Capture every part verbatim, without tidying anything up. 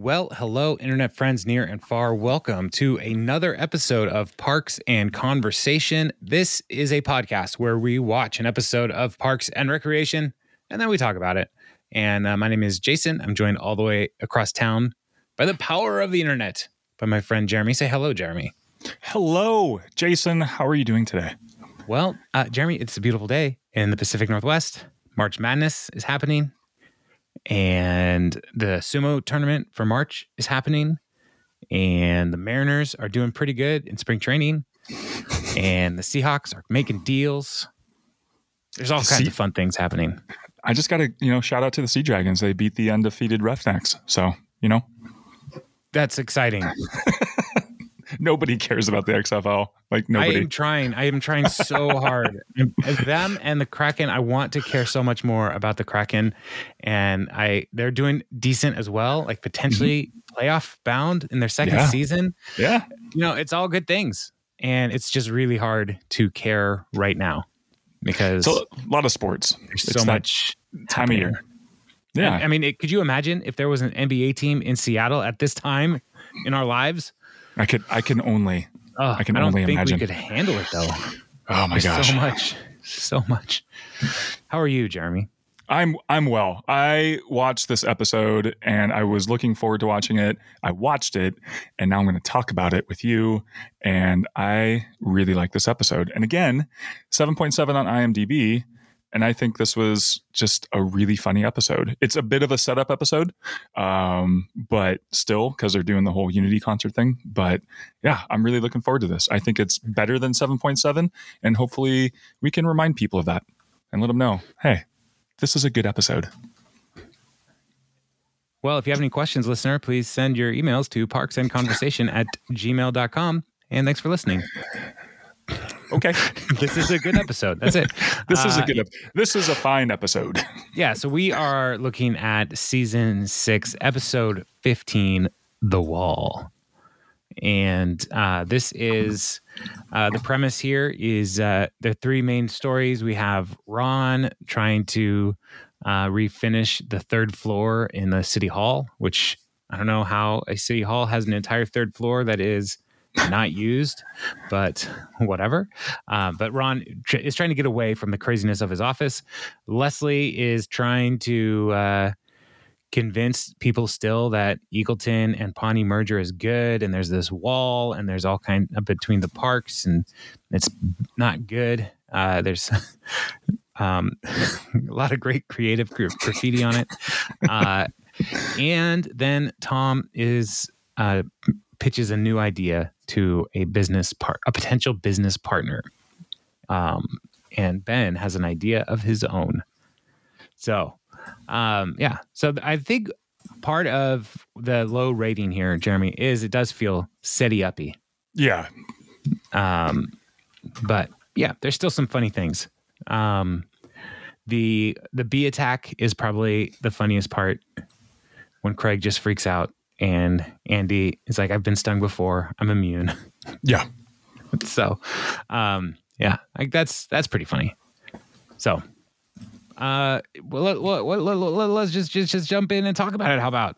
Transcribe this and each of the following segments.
Well, hello, internet friends near and far. Welcome to another episode of Parks and Conversation. This is a podcast where we watch an episode of Parks and Recreation, and then we talk about it. And uh, my name is Jason. I'm joined all the way across town by the power of the internet by my friend Jeremy. Say hello, Jeremy. Hello, Jason. How are you doing today? Well, uh, Jeremy, it's a beautiful day in the Pacific Northwest. March Madness is happening. And the sumo tournament for March is happening. And the Mariners are doing pretty good in spring training. And the Seahawks are making deals. There's all kinds sea- of fun things happening. I just got to, you know, shout out to the Sea Dragons. They beat the undefeated Roughnecks. So, you know. That's exciting. Nobody cares about the X F L. Like nobody. I am trying. I am trying so hard. Them and the Kraken. I want to care so much more about the Kraken, and I they're doing decent as well. Like potentially mm-hmm. playoff bound in their second yeah. season. Yeah, you know, it's all good things, and it's just really hard to care right now because it's a lot of sports. There's it's so much time happening. of year. Yeah, I, I mean, it, could you imagine if there was an N B A team in Seattle at this time in our lives? I could. I can only. Oh, I can I don't only think imagine. we could handle it though. Oh my There's gosh, so much, so much. How are you, Jeremy? I'm. I'm well. I watched this episode and I was looking forward to watching it. I watched it, and now I'm going to talk about it with you. And I really like this episode. And again, seven point seven on IMDb. And I think this was just a really funny episode. It's a bit of a setup episode, um, but still, because they're doing the whole Unity concert thing. But yeah, I'm really looking forward to this. I think it's better than seven point seven, and hopefully we can remind people of that and let them know, hey, this is a good episode. Well, if you have any questions, listener, please send your emails to parksandconversation at gmail dot com. And thanks for listening. Okay. This is a good episode. That's it. This is a uh, good, this is a fine episode. Yeah. So we are looking at season six, episode fifteen, The Wall. And uh, this is, uh, the premise here is uh, the three main stories. We have Ron trying to uh, refinish the third floor in the city hall, which I don't know how a city hall has an entire third floor that is not used, but whatever. Uh, but Ron tr- is trying to get away from the craziness of his office. Leslie is trying to uh, convince people still that Eagleton and Pawnee merger is good, and there's this wall, and there's all kind of between the parks, and it's not good. Uh, there's um, a lot of great creative gra- graffiti on it, uh, and then Tom is uh, pitches a new idea to a business part, a potential business partner. Um, and Ben has an idea of his own. So, um, yeah. So I think part of the low rating here, Jeremy, is it does feel setty-uppy. Yeah. Um, but yeah, there's still some funny things. Um, the, the bee attack is probably the funniest part when Craig just freaks out. And Andy is like, I've been stung before. I'm immune. Yeah. So, um, yeah, like that's that's pretty funny. So, uh, well, let, let, let, let, let, let's just, just just jump in and talk about it. How about?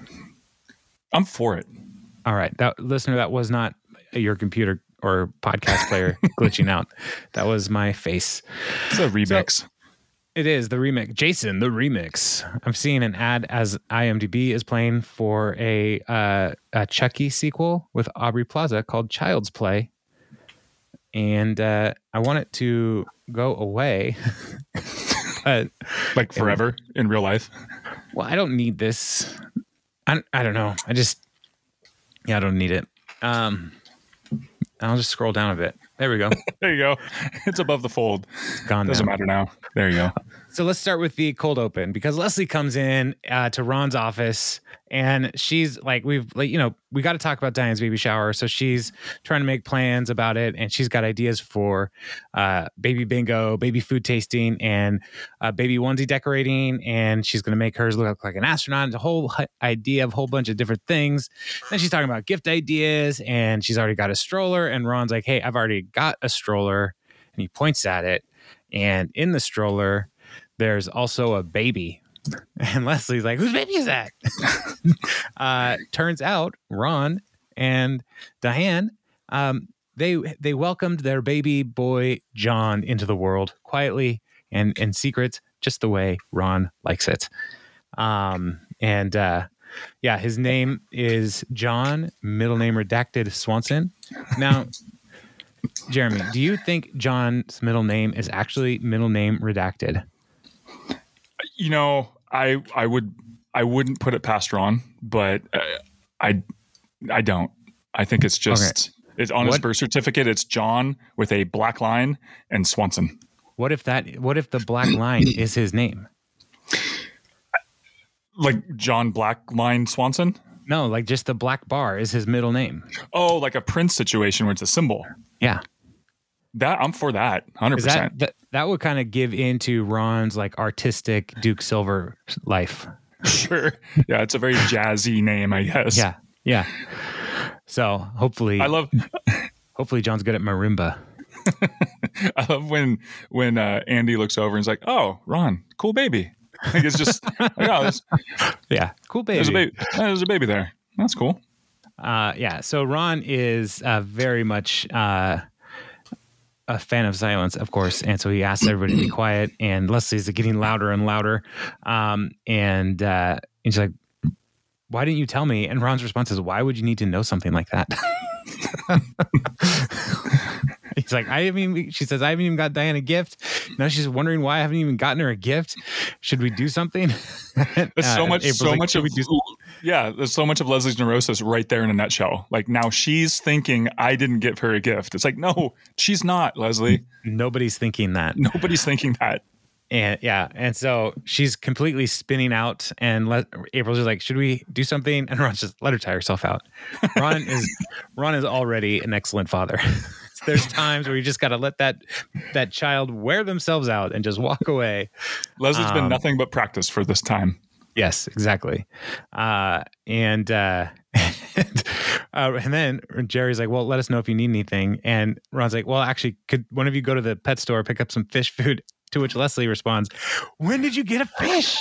I'm for it. All right, that listener, that was not your computer or podcast player glitching out. That was my face. It's a remix. So, it is the remix. Jason, the remix. I'm seeing an ad as IMDb is playing for a uh, a Chucky sequel with Aubrey Plaza called Child's Play. And uh, I want it to go away. but, like forever and, in real life? Well, I don't need this. I, I don't know. I just, yeah, I don't need it. Um, I'll just scroll down a bit. There we go. There you go. It's above the fold. Gone Doesn't now. matter now. There you go. So let's start with the cold open because Leslie comes in uh, to Ron's office and she's like, we've like, you know, we got to talk about Diane's baby shower. So she's trying to make plans about it. And she's got ideas for uh, baby bingo, baby food tasting, and uh, baby onesie decorating. And she's going to make hers look like an astronaut. It's a whole idea of a whole bunch of different things. Then she's talking about gift ideas and she's already got a stroller. And Ron's like, hey, I've already got a stroller. And he points at it. And in the stroller, there's also a baby And Leslie's like, whose baby is that? uh, turns out Ron and Diane, um, they they welcomed their baby boy John into the world quietly and in secret, just the way Ron likes it. Um, and uh, yeah, his name is John, middle name redacted Swanson. Now, Jeremy, do you think John's middle name is actually middle name redacted? You know, I I would I wouldn't put it past Ron, but uh, I I don't. I think it's just okay. It's on what? His birth certificate. It's John with a black line and Swanson. What if that? What if the black line is his name? Like John Blackline Swanson? No, like just the black bar is his middle name. Oh, like a Prince situation where it's a symbol. Yeah. That I'm for that, one hundred percent. That, that, that would kind of give into Ron's like artistic Duke Silver life. Sure. Yeah, it's a very jazzy name, I guess. Yeah. Yeah. So hopefully I love hopefully John's good at marimba. I love when when uh, Andy looks over and is like, "Oh, Ron, cool baby." Like it's just like, oh, there's, yeah, cool baby. There's a baby. There's a baby there. That's cool. Uh, yeah. So Ron is uh, very much uh, a fan of silence, of course, and so he asks everybody to be quiet. And Leslie's getting louder and louder, um, and uh, and she's like, "Why didn't you tell me?" And Ron's response is, "Why would you need to know something like that?" He's like, I haven't even, she says, I haven't even got Diane a gift. Now she's wondering why I haven't even gotten her a gift. Should we do something? There's so uh, much, April's so like, much of, we do- yeah, there's so much of Leslie's neurosis right there in a nutshell. Like now she's thinking I didn't give her a gift. It's like, no, she's not, Leslie. Nobody's thinking that. Nobody's thinking that. And yeah, and so she's completely spinning out, and let, April's just like, "Should we do something?" And Ron's just let her tie herself out. Ron is Ron is already an excellent father. There's times where you just got to let that that child wear themselves out and just walk away. Leslie's um, been nothing but practice for this time. Yes, exactly. Uh, and uh, and, uh, and then Jerry's like, "Well, let us know if you need anything." And Ron's like, "Well, actually, could one of you go to the pet store, pick up some fish food?" To which Leslie responds, "When did you get a fish?"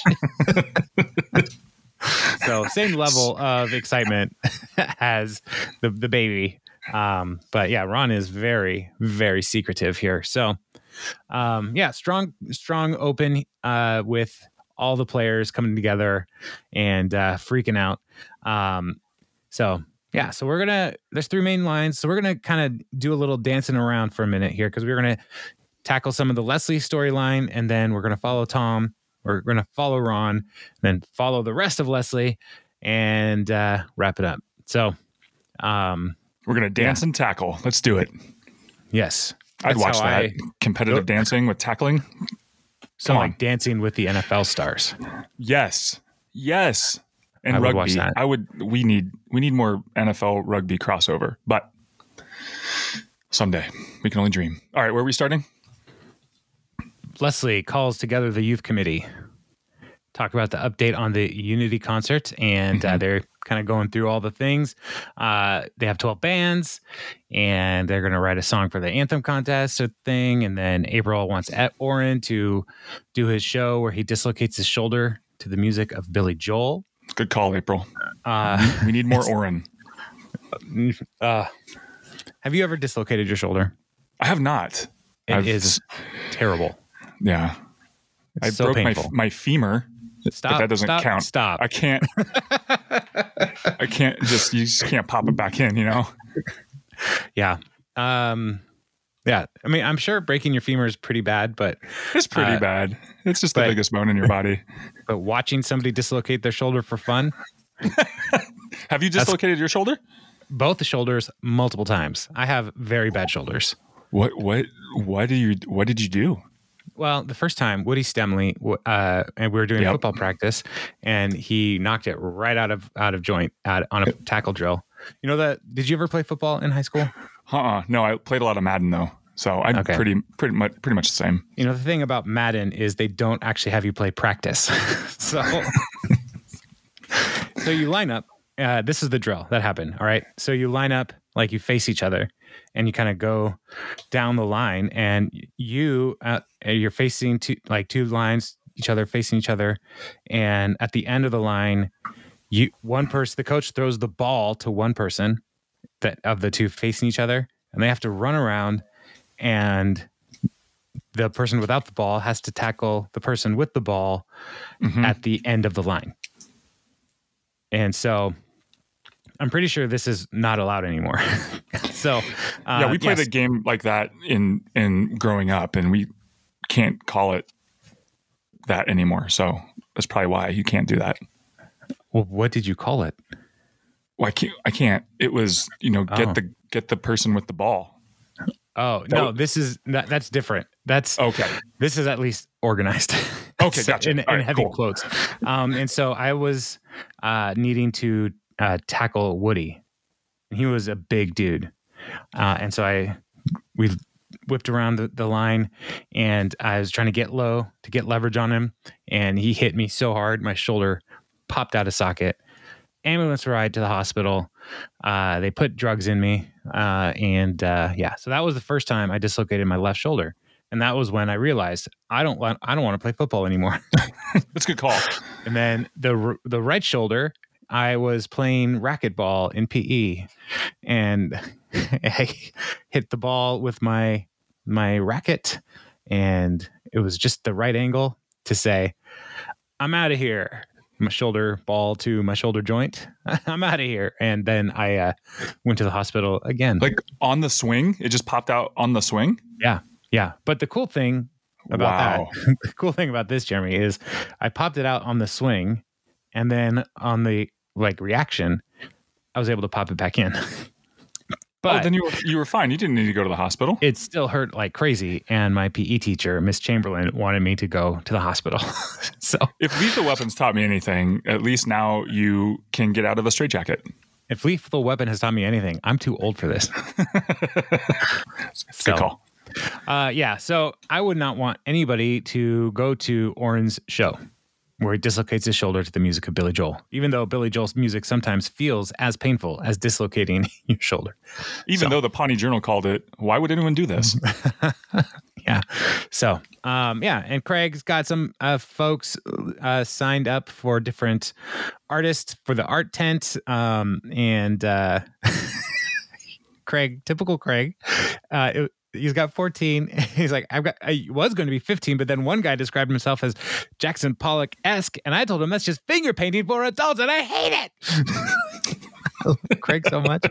So same level of excitement as the, the baby. Um, but yeah, Ron is very, very secretive here. So um, yeah, strong, strong open uh, with all the players coming together and uh, freaking out. Um, so yeah, so we're going to, there's three main lines. So we're going to kind of do a little dancing around for a minute here because we're going to tackle some of the Leslie storyline, and then we're going to follow Tom. We're going to follow Ron, then follow the rest of Leslie, and uh, wrap it up. So, um, we're going to dance yeah. and tackle. Let's do it. Yes, I'd watch that I, competitive oh, dancing with tackling. So Come like on. Dancing with the N F L stars. Yes, yes, and I rugby. Would watch that. I would. We need. We need more N F L rugby crossover, but someday we can only dream. All right, where are we starting? Leslie calls together the youth committee, talk about the update on the Unity concert, and mm-hmm. uh, they're kind of going through all the things. Uh, they have twelve bands, and they're going to write a song for the anthem contest thing. And then April wants Oren to do his show where he dislocates his shoulder to the music of Billy Joel. Good call, April. Uh, we need more Oren. Uh, have you ever dislocated your shoulder? I have not. It I've, is terrible. Yeah. It's I so broke painful. my my femur. Stop. But that doesn't stop, count. Stop. I can't. I can't just. You just can't pop it back in. You know. Yeah. Um. Yeah. I mean, I'm sure breaking your femur is pretty bad, but it's pretty uh, bad. It's just but, the biggest bone in your body. But watching somebody dislocate their shoulder for fun. Have you dislocated your shoulder? Both the shoulders multiple times. I have very bad shoulders. What? What? What did you? What did you do? Well, the first time, Woody Stemley, uh, and we were doing yep. football practice, and he knocked it right out of out of joint out, on a tackle drill. You know that? Did you ever play football in high school? Uh-uh. No, I played a lot of Madden though, so I'm okay. pretty pretty much pretty much the same. You know, the thing about Madden is they don't actually have you play practice. so, so you line up. Uh, this is the drill that happened. All right, so you line up like you face each other. And you kind of go down the line, and you uh, you're facing two like two lines each other, facing each other. And at the end of the line, you one person, the coach throws the ball to one person that of the two facing each other, and they have to run around, and the person without the ball has to tackle the person with the ball mm-hmm. at the end of the line. And so I'm pretty sure this is not allowed anymore. so, uh, yeah, we played yes. a game like that in, in growing up, and we can't call it that anymore. So that's probably why you can't do that. Well, what did you call it? Well, I can't, I can't. It was, you know, get Oh. the, get the person with the ball. Oh, That no, w- this is, that, that's different. That's, Okay. this is at least organized. Okay, So- gotcha. In, All in right, heavy cool. quotes. Um, and so I was uh, needing to uh, tackle Woody. He was a big dude. Uh, and so I, we whipped around the, the line, and I was trying to get low to get leverage on him. And he hit me so hard, my shoulder popped out of socket. Ambulance ride to the hospital. Uh, they put drugs in me. Uh, and uh, yeah, so that was the first time I dislocated my left shoulder. And that was when I realized I don't want, I don't want to play football anymore. That's a good call. And then the the right shoulder, I was playing racquetball in P E, and I hit the ball with my my racket, and it was just the right angle to say, "I'm out of here." My shoulder ball to my shoulder joint. I'm out of here. And then I uh, went to the hospital again. Like on the swing, it just popped out on the swing. Yeah. Yeah. But the cool thing about Wow. that, the cool thing about this, Jeremy, is I popped it out on the swing, and then on the like reaction, I was able to pop it back in. But oh, then you were, you were fine. You didn't need to go to the hospital. it still hurt like crazy. And my P E teacher, Miss Chamberlain, wanted me to go to the hospital. So If Lethal Weapons taught me anything, at least now you can get out of a straitjacket. if Lethal Weapon has taught me anything, I'm too old for this. Good So, call. Uh, yeah. So I would not want anybody to go to Oren's show where he dislocates his shoulder to the music of Billy Joel, even though Billy Joel's music sometimes feels as painful as dislocating your shoulder. Even so- though the Pawnee Journal called it, why would anyone do this? Yeah. So, um, yeah. And Craig's got some uh, folks uh, signed up for different artists for the art tent. Um, and uh, Craig, typical Craig, uh, it, he's got fourteen. He's like, I've got, I was going to be fifteen, but then one guy described himself as Jackson Pollock-esque. And I told him that's just finger painting for adults, and I hate it. I love Craig so much.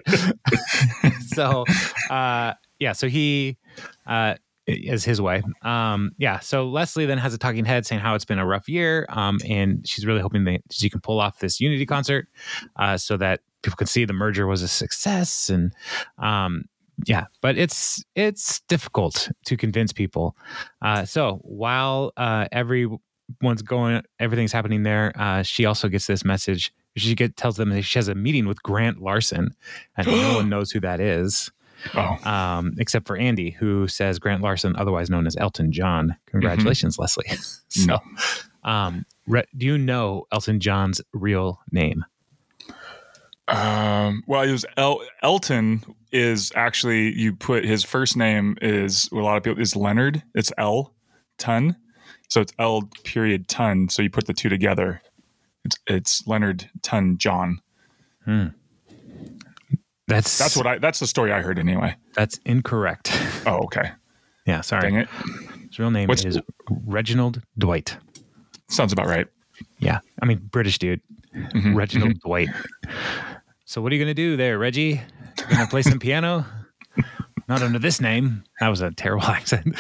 so, uh, yeah, so he, uh, is his way. Um, yeah. So Leslie then has a talking head saying how it's been a rough year. Um, and she's really hoping that she can pull off this Unity concert, uh, so that people can see the merger was a success. And, um, yeah, but it's, it's difficult to convince people. Uh, so while, uh, everyone's going, everything's happening there, uh, she also gets this message. She get, tells them that she has a meeting with Grant Larson, and no one knows who that is. Oh, Um, except for Andy, who says Grant Larson, otherwise known as Elton John. Congratulations, Leslie. so, No. um, re- do you know Elton John's real name? um, well, it was El- Elton is actually, you put his first name is, a lot of people, is Leonard. It's L Ton. So it's L period Ton. So you put the two together. It's, it's Leonard Ton John. Hmm. That's That's what I, that's the story I heard anyway. That's incorrect. Oh, okay. Yeah, sorry. Dang it. His real name What's- is Reginald Dwight. Sounds about right. Yeah, I mean British dude, Mhm, Reginald Dwight. So what are you gonna do there, Reggie? You gonna play some piano? Not under this name. That was a terrible accent.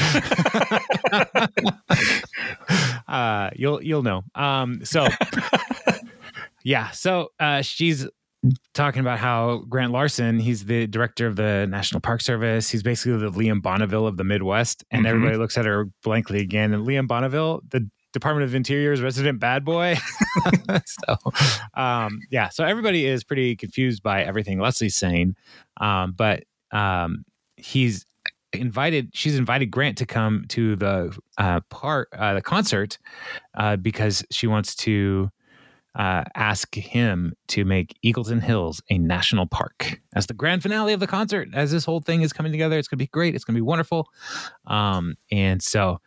uh, you'll you'll know. Um, so yeah, so uh, she's talking about how Grant Larson, he's the director of the National Park Service. He's basically the Liam Bonneville of the Midwest, and Mhm. everybody looks at her blankly again. And Liam Bonneville, the Department of Interior's resident bad boy. so, um, yeah, so everybody is pretty confused by everything Leslie's saying, um, but um, he's invited. She's invited Grant to come to the uh, part, uh, the concert, uh, because she wants to uh, ask him to make Eagleton Hills a national park as the grand finale of the concert. As this whole thing is coming together, it's going to be great. It's going to be wonderful. Um, and so.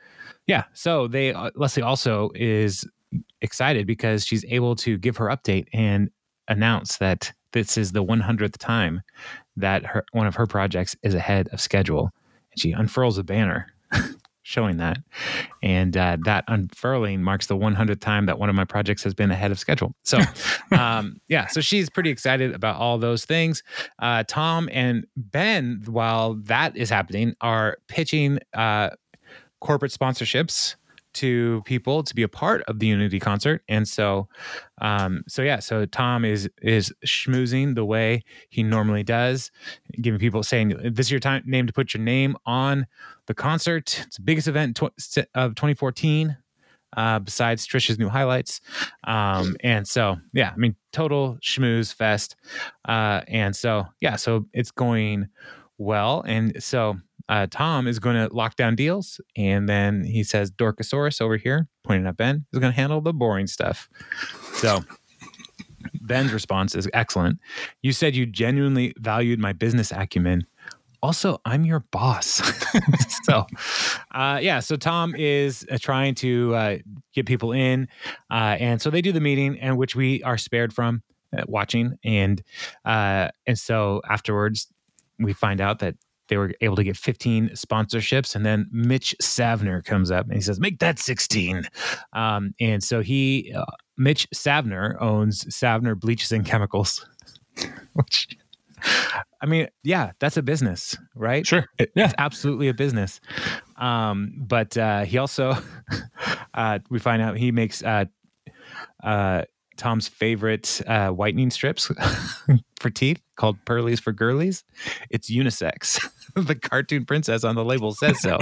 yeah, so they uh, Leslie also is excited because she's able to give her update and announce that this is the one hundredth time that her one of her projects is ahead of schedule. And she unfurls a banner showing that. And uh, that unfurling marks the one hundredth time that one of my projects has been ahead of schedule. So, um, yeah, so she's pretty excited about all those things. Uh, Tom and Ben, while that is happening, are pitching uh, corporate sponsorships to people to be a part of the Unity concert. And so, um, so yeah, so Tom is, is schmoozing the way he normally does, giving people saying, this is your time name to put your name on the concert. It's the biggest event tw- of twenty fourteen, uh, besides Trisha's new highlights. Um, and so, yeah, I mean, total schmooze fest. Uh, and so, yeah, so it's going well. And so, Uh, Tom is going to lock down deals, and then he says Dorkosaurus over here, pointing at Ben, is going to handle the boring stuff. So Ben's response is excellent. You said you genuinely valued my business acumen. Also, I'm your boss. so, uh, yeah, so Tom is uh, trying to uh, get people in, uh, and so they do the meeting, and which we are spared from uh, watching, and uh, and so afterwards we find out that they were able to get fifteen sponsorships, and then Mitch Savner comes up and he says, "Make that sixteen." Um, and so he, uh, Mitch Savner, owns Savner Bleaches and Chemicals, which, I mean, yeah, that's a business, right? Sure, it, yeah, it's absolutely a business. Um, but uh, he also, uh, we find out he makes uh, uh, Tom's favorite uh, whitening strips for teeth called Pearlies for Girlies. It's unisex. The cartoon princess on the label says so.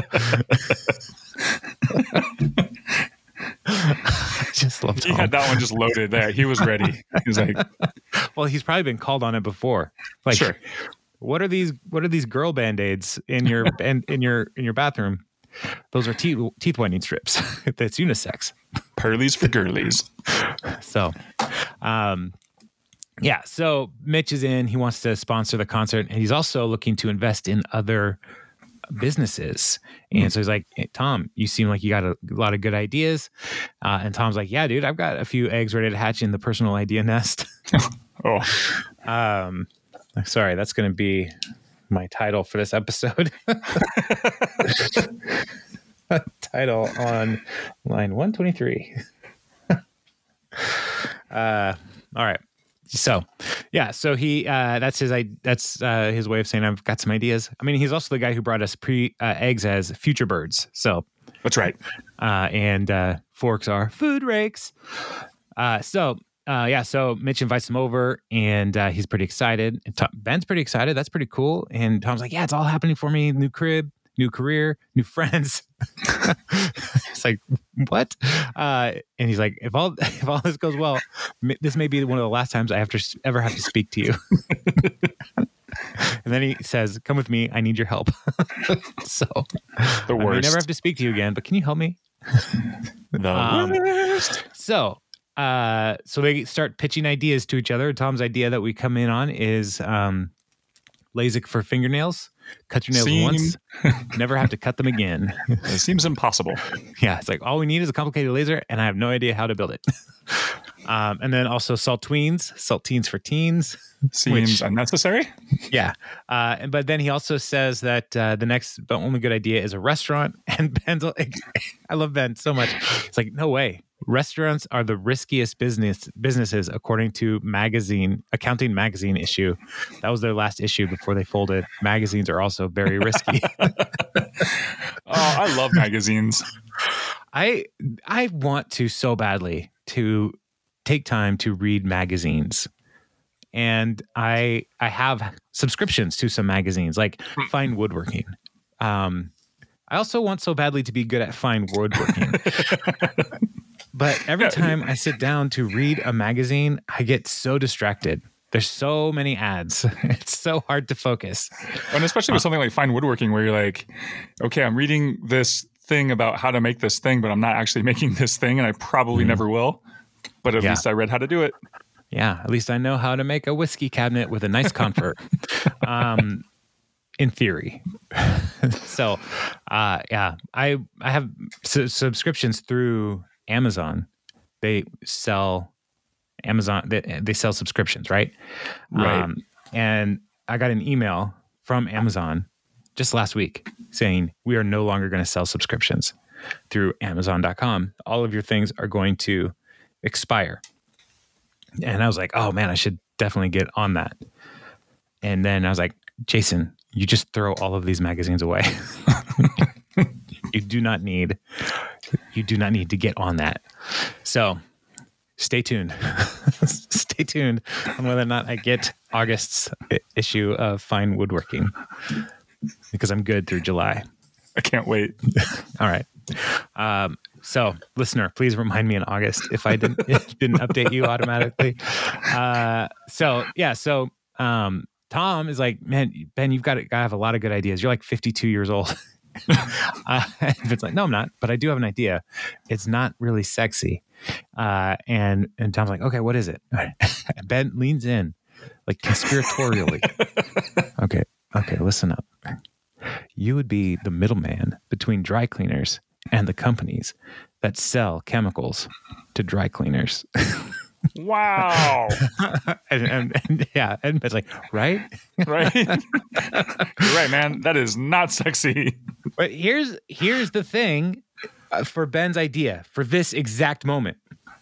I just love Tom. He had that one just loaded there. He was ready. He was like, well, he's probably been called on it before. Like, sure. What are these? What are these girl band-aids in your in, in your in your bathroom? Those are teeth teeth whitening strips. That's unisex. Pearlies for girlies. So, um, yeah. So Mitch is in. He wants to sponsor the concert, and he's also looking to invest in other businesses. And so he's like, hey, Tom, you seem like you got a, a lot of good ideas. Uh, and Tom's like, yeah, dude, I've got a few eggs ready to hatch in the personal idea nest. oh, um, sorry, that's going to be my title for this episode. Title on line one twenty-three. uh, all right. So, yeah. So he, uh, that's his, I, that's uh, his way of saying I've got some ideas. I mean, he's also the guy who brought us pre uh, eggs as future birds. So that's right. Uh, and uh, forks are food rakes. Uh, so. Uh, yeah, so Mitch invites him over, and uh, he's pretty excited. And Tom, Ben's pretty excited. That's pretty cool. And Tom's like, yeah, it's all happening for me. New crib, new career, new friends. It's like, what? Uh, and he's like, if all if all this goes well, m- this may be one of the last times I have to ever have to speak to you. And then he says, come with me. I need your help. So the worst. I may never have to speak to you again, but can you help me? The um, worst. So... Uh, so they start pitching ideas to each other. Tom's idea that we come in on is um, LASIK for fingernails. Cut your nails Seem... once, never have to cut them again. It seems impossible. Yeah, it's like all we need is a complicated laser, and I have no idea how to build it. um, and then also saltweens, saltines for teens. Seems which, unnecessary. Yeah. Uh, but then he also says that uh, the next, the only good idea is a restaurant. And Ben's like, I love Ben so much. It's like, no way. Restaurants are the riskiest business businesses, according to magazine Accounting Magazine issue. That was their last issue before they folded. Magazines are also very risky. Oh, I love magazines. I I want to so badly to take time to read magazines. And I I have subscriptions to some magazines, like Fine Woodworking. Um, I also want so badly to be good at fine woodworking. But every time I sit down to read a magazine, I get so distracted. There's so many ads. It's so hard to focus. And especially with something like fine woodworking, where you're like, okay, I'm reading this thing about how to make this thing, but I'm not actually making this thing, and I probably mm. never will. But at yeah. least I read how to do it. Yeah, at least I know how to make a whiskey cabinet with a nice comfort. um, in theory. So, uh, yeah, I I have su- subscriptions through Amazon. They sell Amazon. They, they sell subscriptions, right? Right. Um, and I got an email from Amazon just last week saying we are no longer going to sell subscriptions through Amazon dot com. All of your things are going to expire. And I was like, oh man, I should definitely get on that. And then I was like, Jason, you just throw all of these magazines away. You do not need, you do not need to get on that. So stay tuned. Stay tuned on whether or not I get August's issue of Fine Woodworking, because I'm good through July. I can't wait. All right. Um, so, listener, please remind me in August if I didn't didn't update you automatically. Uh, so, yeah. So, um, Tom is like, man, Ben, you've got to have a lot of good ideas. You're like fifty-two years old. uh, it's like, no, I'm not, but I do have an idea. It's not really sexy. Uh, and and Tom's like, okay, what is it? Ben leans in, like conspiratorially. okay, okay, listen up. You would be the middleman between dry cleaners and the companies that sell chemicals to dry cleaners. Wow. and, and, and yeah, and it's like, right? Right. You're right, man. That is not sexy. But here's here's the thing uh, for Ben's idea for this exact moment.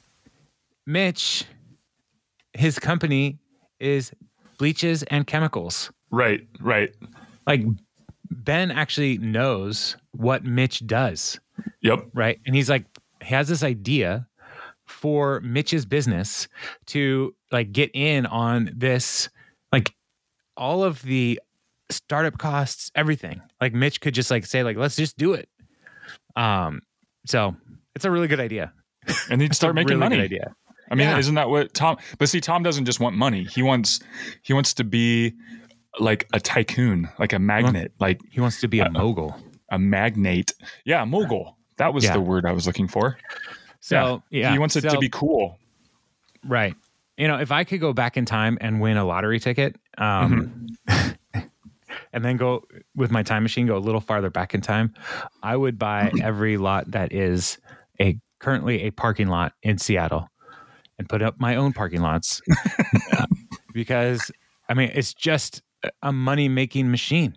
Mitch, his company is bleaches and chemicals. Right, right. Like Ben actually knows what Mitch does. Yep. Right. And he's like, he has this idea for Mitch's business to like get in on this, like all of the startup costs, everything. Like Mitch could just like say like, let's just do it. Um, so it's a really good idea. And he'd start making really money. Good idea. I mean, Yeah. isn't that what Tom, but see, Tom doesn't just want money. He wants, he wants to be like a tycoon, like a magnet, like He wants to be a mogul. a magnate. Yeah. Mogul. That was Yeah. the word I was looking for. So yeah, He wants it so, to be cool. right. You know, if I could go back in time and win a lottery ticket, um, mm-hmm. and then go with my time machine, go a little farther back in time, I would buy every lot that is a currently a parking lot in Seattle and put up my own parking lots uh, because I mean, it's just a money making machine.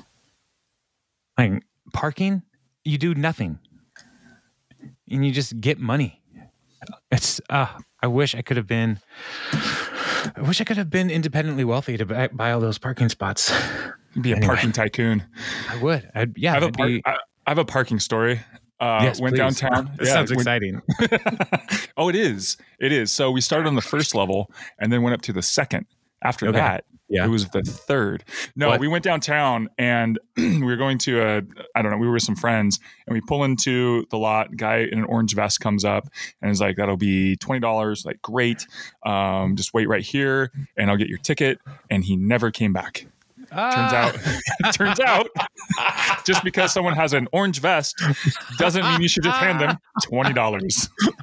Like parking, you do nothing and you just get money. It's, uh, I wish I could have been, I wish I could have been independently wealthy to buy, buy all those parking spots. You'd be a Anyway. parking tycoon. I would. I'd, yeah. I have a I'd park, be- I, I have a parking story. Uh, yes, went please. downtown. This Yeah, sounds went- exciting. Oh, it is. It is. So we started on the first level and then went up to the second. After Okay. that, Yeah. it was the third. No, What? we went downtown and we were going to a, I don't know, we were with some friends and we pull into the lot. Guy in an orange vest comes up and is like, that'll be twenty dollars. Like, great. Um, just wait right here and I'll get your ticket. And he never came back. Turns out, turns out, just because someone has an orange vest doesn't mean you should just hand them twenty dollars.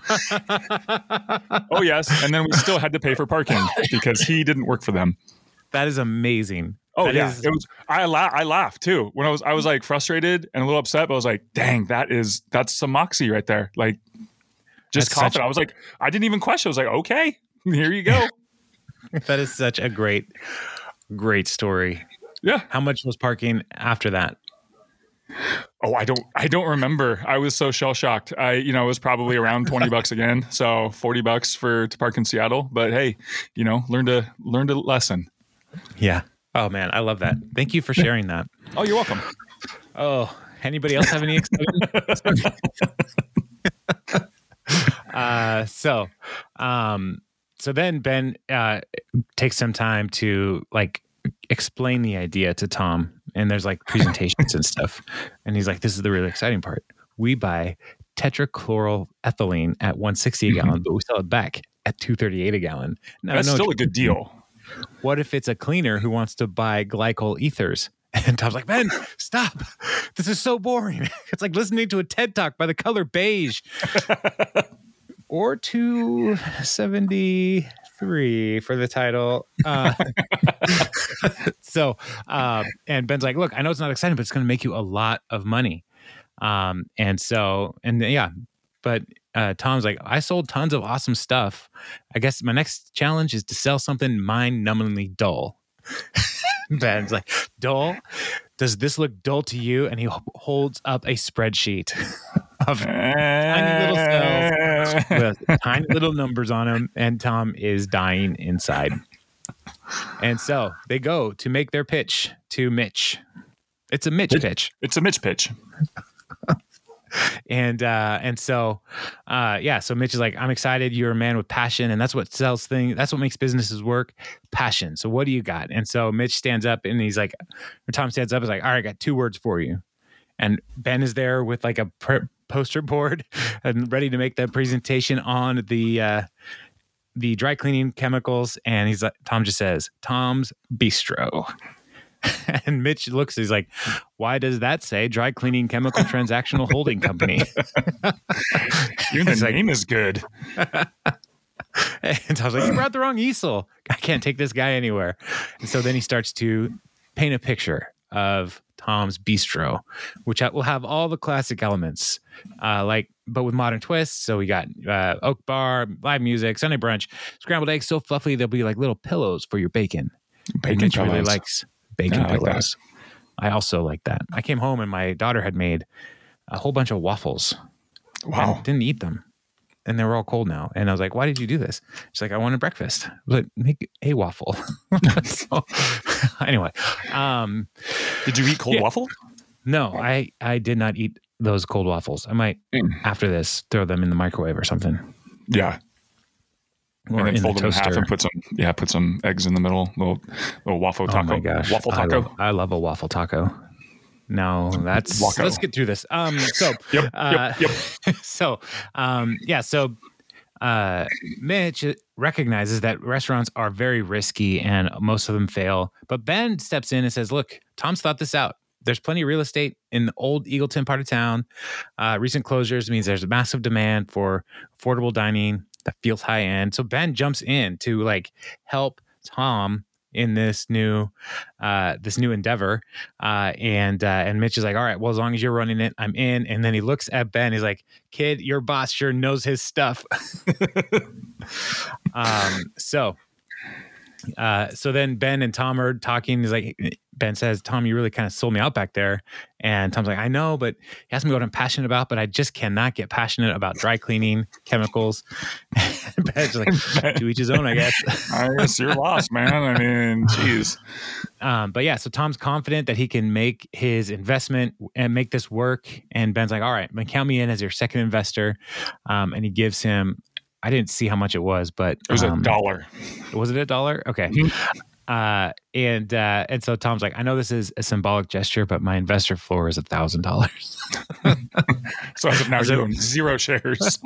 Oh, yes. And then we still had to pay for parking because he didn't work for them. That is amazing. Oh, That yeah. is- It was, I, la- I laughed too. When I was, I was like frustrated and a little upset, but I was like, dang, that is, that's some moxie right there. Like, just That's confident. such- I was like, I didn't even question. I was like, okay, here you go. that is such a great, great story. Yeah. How much was parking after that? Oh, I don't, I don't remember. I was so shell shocked. I, you know, it was probably around twenty bucks again. So forty bucks for to park in Seattle. But hey, you know, learned a learned a lesson. Yeah. Oh man, I love that. Thank you for sharing that. Oh, you're welcome. Oh, anybody else have any exciting? uh, so, um, so then Ben uh, takes some time to like explain the idea to Tom, and there's like presentations and stuff, and he's like, "This is the really exciting part. We buy tetrachloroethylene at one sixty a gallon, but we sell it back at two thirty-eight a gallon. Now, That's no, still a good deal. What if it's a cleaner who wants to buy glycol ethers?" And Tom's like, "Ben, stop. This is so boring. It's like listening to a TED Talk by the color beige." Or two seventy three for the title. Uh, so, uh, and Ben's like, look, I know it's not exciting, but it's going to make you a lot of money. Um, and so, and yeah, but uh, Tom's like, I sold tons of awesome stuff. I guess my next challenge is to sell something mind-numbingly dull. Ben's like, dull? Does this look dull to you? And he holds up a spreadsheet of tiny little cells with tiny little numbers on them, and Tom is dying inside. And so they go to make their pitch to Mitch. It's a Mitch it, pitch. It's a Mitch pitch. And uh, and so, uh, yeah, so Mitch is like, I'm excited. You're a man with passion. And that's what sells things. That's what makes businesses work. Passion. So what do you got? And so Mitch stands up and he's like, or Tom stands up and is like, all right, I got two words for you. And Ben is there with like a pr- poster board and ready to make the presentation on the uh, the dry cleaning chemicals. And he's like, Tom just says, Tom's Bistro. And Mitch looks, he's like, why does that say Dry Cleaning Chemical Transactional Holding Company? Even the name like, is good. And I was like, you brought the wrong easel. I can't take this guy anywhere. And so then he starts to paint a picture of Tom's Bistro, which will have all the classic elements, uh, like, but with modern twists. So we got uh, oak bar, live music, Sunday brunch, scrambled eggs so fluffy they'll be like little pillows for your bacon. Bacon Mitch pillows. really likes bacon yeah, I pillows. Like I also like that. I came home and my daughter had made a whole bunch of waffles. Wow. Didn't eat them. And they were all cold now. And I was like, why did you do this? She's like, I wanted breakfast. I was like, make a waffle. So, anyway. Um, did you eat cold yeah. waffle? No, I, I did not eat those cold waffles. I might, mm. after this, throw them in the microwave or something. Yeah. Or and then in fold the them toaster. in half and put some, yeah, put some eggs in the middle. Little, little waffle taco. Oh my gosh. Waffle taco. I love, I love a waffle taco. No, that's Waco. Let's get through this. Um, so, yep, uh, yep, yep. so, um, yeah, so, uh, Mitch recognizes that restaurants are very risky and most of them fail. But Ben steps in and says, look, Tom's thought this out. There's plenty of real estate in the old Eagleton part of town. Uh, recent closures means there's a massive demand for affordable dining that feels high end. So Ben jumps in to like help Tom in this new uh, this new endeavor. Uh, and uh, and Mitch is like, all right, well, as long as you're running it, I'm in. And then he looks at Ben. He's like, kid, your boss sure knows his stuff. um, so uh, so then Ben and Tom are talking. He's like, Ben says, Tom, you really kind of sold me out back there. And Tom's like, I know, but he asked me what I'm passionate about, but I just cannot get passionate about dry cleaning chemicals. And Ben's like, to each his own, I guess. I guess you're lost, man. I mean, geez. Um, but yeah, so Tom's confident that he can make his investment and make this work. And Ben's like, all right, count me in as your second investor. Um, and he gives him, I didn't see how much it was, but it was um, a dollar. Was it a dollar? Okay. Mm-hmm. Uh, and, uh, and so Tom's like, I know this is a symbolic gesture, but my investor floor is a thousand dollars. So as of now, you own zero shares.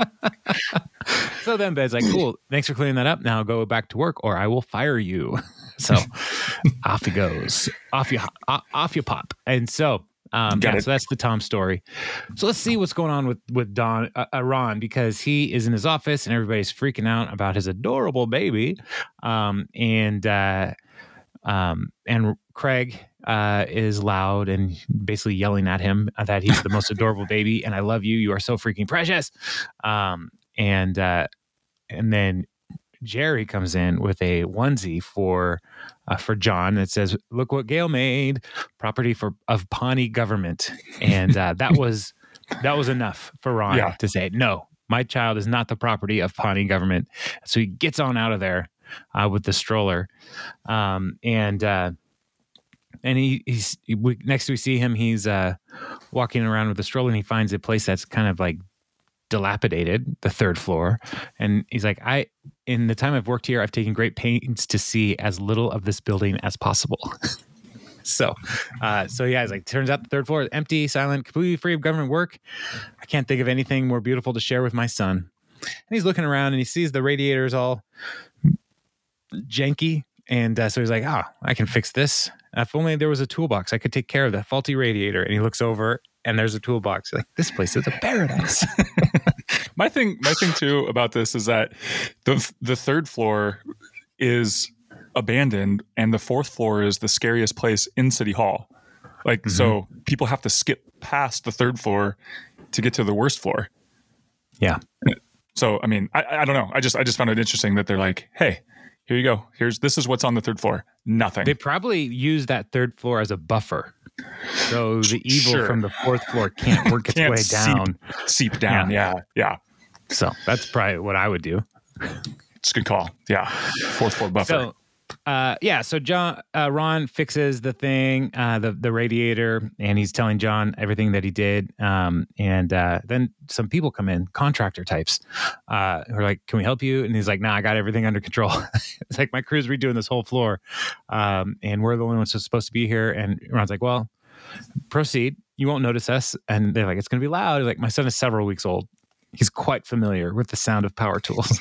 So then Ben's like, cool, thanks for clearing that up. Now go back to work or I will fire you. So off he goes, off you, off you pop. And so, um, yeah, so that's the Tom story. So let's see what's going on with, with Don, uh, uh, Ron, because he is in his office and everybody's freaking out about his adorable baby. Um, and, uh, Um, and Craig uh, is loud and basically yelling at him that he's the most adorable baby, and I love you. You are so freaking precious. Um, and uh, and then Jerry comes in with a onesie for uh, for John that says, "Look what Gail made! Property for of Pawnee government." And uh, that was that was enough for Ron yeah. to say, "No, my child is not the property of Pawnee government." So he gets on out of there. Uh, with the stroller, um, and uh, and he he's he, we, next we see him. He's uh, walking around with the stroller, and he finds a place that's kind of like dilapidated, the third floor. And he's like, "I in the time I've worked here, I've taken great pains to see as little of this building as possible." So, uh, so yeah, it's like, turns out the third floor is empty, silent, completely free of government work. I can't think of anything more beautiful to share with my son. And he's looking around and he sees the radiators all janky, and uh, so he's like, oh, I can fix this. If only there was a toolbox, I could take care of that faulty radiator. And he looks over and there's a toolbox. Like, this place is a paradise. my thing, my thing too about this is that the the third floor is abandoned, and the fourth floor is the scariest place in City Hall. Like, mm-hmm. so people have to skip past the third floor to get to the worst floor. Yeah. So, I mean, I, I don't know. I just, I just found it interesting that they're like, hey, here you go. Here's, this is what's on the third floor. Nothing. They probably use that third floor as a buffer. So the evil sure. from the fourth floor can't work its can't way seep, down. Seep down. Yeah. yeah. Yeah. So that's probably what I would do. It's a good call. Yeah. Fourth floor buffer. So, Uh, yeah, so John, uh, Ron fixes the thing, uh, the the radiator, and he's telling John everything that he did. Um, and uh, then some people come in, contractor types, uh, who are like, "Can we help you?" And he's like, "Nah, I got everything under control." It's like, my crew's redoing this whole floor, um, and we're the only ones who's supposed to be here. And Ron's like, "Well, proceed. You won't notice us." And they're like, "It's going to be loud." He's like, "My son is several weeks old. He's quite familiar with the sound of power tools."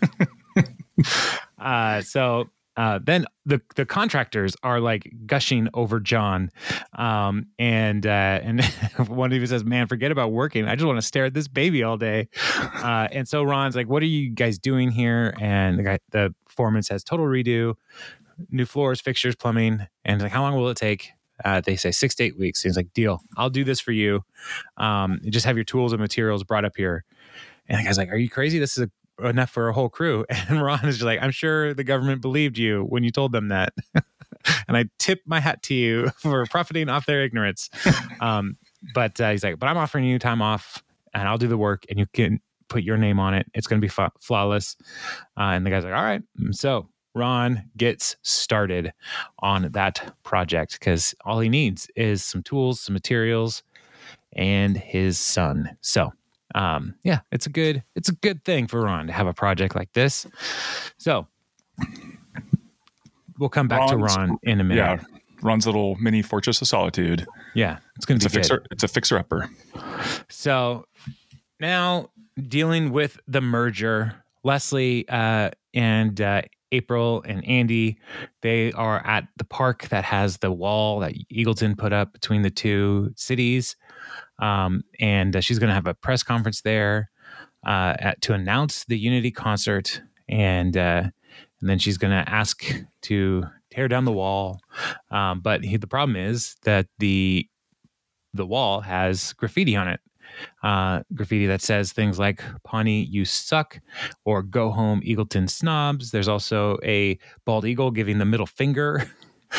uh, so. Uh, then the the contractors are like gushing over John, um, and uh, and one of them says, "Man, forget about working. I just want to stare at this baby all day." Uh, and so Ron's like, "What are you guys doing here?" And the guy, the foreman says, "Total redo, new floors, fixtures, plumbing." And like, "How long will it take?" Uh, they say six to eight weeks. And he's like, "Deal. I'll do this for you. Um, just have your tools and materials brought up here." And the guy's like, "Are you crazy? This is a enough for a whole crew." And Ron is just like, "I'm sure the government believed you when you told them that." And I tip my hat to you for profiting off their ignorance. Um, but uh, he's like, "But I'm offering you time off and I'll do the work and you can put your name on it. It's going to be fa- flawless. Uh, and the guy's like, "All right." So Ron gets started on that project because all he needs is some tools, some materials, and his son. So Um, yeah, it's a good, it's a good thing for Ron to have a project like this. So we'll come back Ron's, to Ron in a minute. Yeah. Ron's little mini fortress of solitude. Yeah. It's going to be a fixer. It's a fixer upper. So now dealing with the merger, Leslie, uh, and, uh, April and Andy, they are at the park that has the wall that Eagleton put up between the two cities. Um, and uh, she's going to have a press conference there uh, at, to announce the Unity concert. And uh, and then she's going to ask to tear down the wall. Um, but he, the problem is that the the wall has graffiti on it. Uh, graffiti that says things like "Pawnee, you suck," or "Go home, Eagleton snobs." There's also a bald eagle giving the middle finger.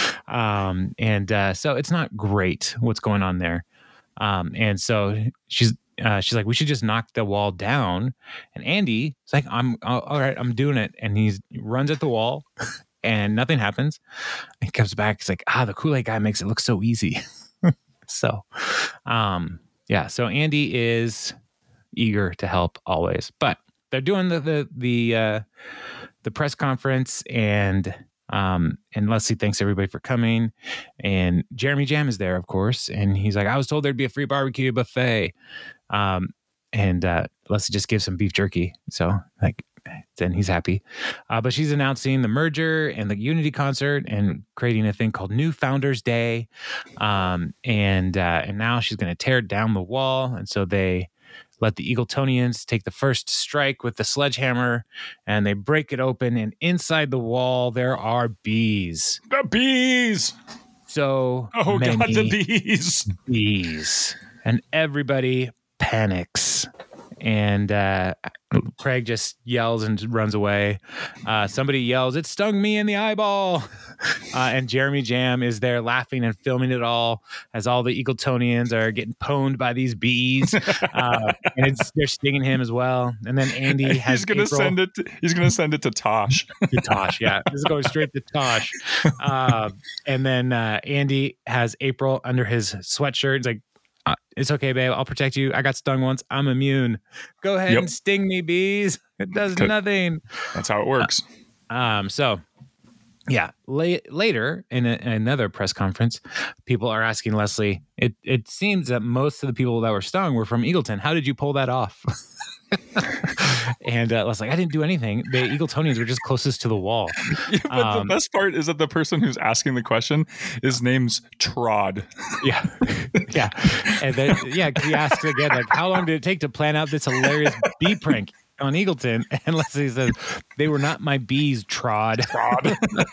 um, and uh, so it's not great what's going on there. Um, and so she's uh, she's like, "We should just knock the wall down." And Andy is like, "I'm all right. I'm doing it." And he's, he runs at the wall and nothing happens. He comes back. He's like, "Ah, the Kool-Aid guy makes it look so easy." so, um, Yeah, so Andy is eager to help always, but they're doing the the the uh, the press conference, and um, and Leslie thanks everybody for coming, and Jeremy Jam is there, of course, and he's like, "I was told there'd be a free barbecue buffet," um, and uh, Leslie just gives him beef jerky, so like then he's happy. Uh, but she's announcing the merger and the Unity concert and creating a thing called New Founders Day. Um, and uh, and now she's going to tear down the wall. And so they let the Eagletonians take the first strike with the sledgehammer, and they break it open. And inside the wall, there are bees. The bees! So oh, many God, the bees. Bees. And everybody panics. And uh, Craig just yells and runs away. Uh, somebody yells, "It stung me in the eyeball." Uh, and Jeremy Jam is there laughing and filming it all as all the Eagletonians are getting pwned by these bees. Uh, and it's, they're stinging him as well. And then Andy has he's gonna April, send it. To, he's gonna send it to Tosh. to Tosh, yeah. This is going straight to Tosh. Uh, and then uh, Andy has April under his sweatshirt. It's like, Uh, "It's okay, babe. I'll protect you. I got stung once. I'm immune. Go ahead yep. and sting me, bees. It does nothing." That's how it works. Uh, um. So Yeah. La- later in, a, in another press conference, people are asking Leslie, it, it seems that most of the people that were stung were from Eagleton. How did you pull that off? And uh, Leslie's like, I didn't do anything. The Eagletonians were just closest to the wall. Yeah, but Um, the best part is that the person who's asking the question, his name's Trod. Yeah. Yeah. And then, yeah, he asks again, like, how long did it take to plan out this hilarious bee prank on Eagleton? And Leslie says, they were not my bees, Trod. Trod.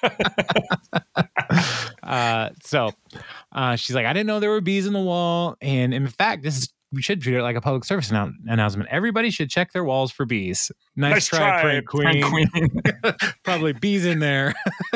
uh, so uh, she's like, I didn't know there were bees in the wall. And in fact, this is, we should treat it like a public service annou- announcement. Everybody should check their walls for bees. Nice, Nice try, try, prank queen. Prank queen. Probably bees in there.